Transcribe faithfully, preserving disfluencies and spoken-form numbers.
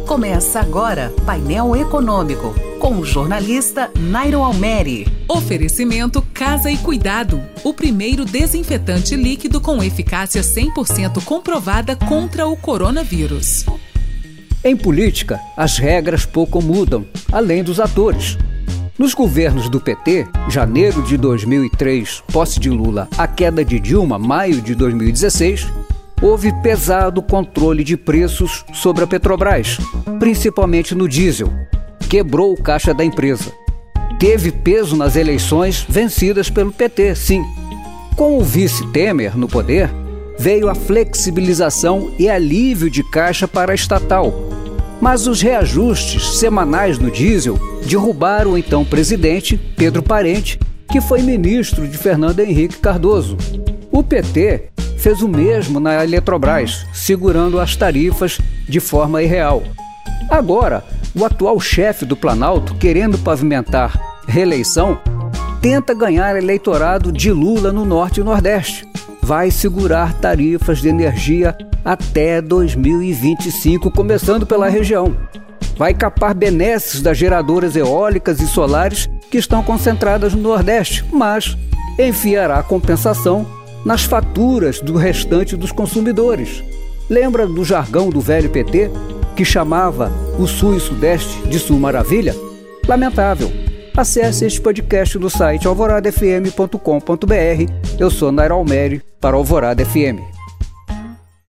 Começa agora Painel Econômico, com o jornalista Nairo Almeri. Oferecimento Casa e Cuidado, o primeiro desinfetante líquido com eficácia cem por cento comprovada contra o coronavírus. Em política, as regras pouco mudam, além dos atores. Nos governos do P T, janeiro de dois mil e três, posse de Lula, a queda de Dilma, maio de dois mil e dezesseis, houve pesado controle de preços sobre a Petrobras, principalmente no diesel. Quebrou o caixa da empresa. Teve peso nas eleições vencidas pelo P T, sim. Com o vice Temer no poder, veio a flexibilização e alívio de caixa para a estatal. Mas os reajustes semanais no diesel derrubaram o então presidente Pedro Parente, que foi ministro de Fernando Henrique Cardoso. O P T fez o mesmo na Eletrobras, segurando as tarifas de forma irreal. Agora, o atual chefe do Planalto, querendo pavimentar reeleição, tenta ganhar eleitorado de Lula no Norte e Nordeste. Vai segurar tarifas de energia até dois mil e vinte e cinco, começando pela região. Vai capar benesses das geradoras eólicas e solares que estão concentradas no Nordeste, mas enfiará compensação nas faturas do restante dos consumidores. Lembra do jargão do velho P T, que chamava o Sul e Sudeste de Sul Maravilha? Lamentável. Acesse este podcast no site alvorada f m ponto com ponto b r. Eu sou Nairo Almeri para Alvorada F M.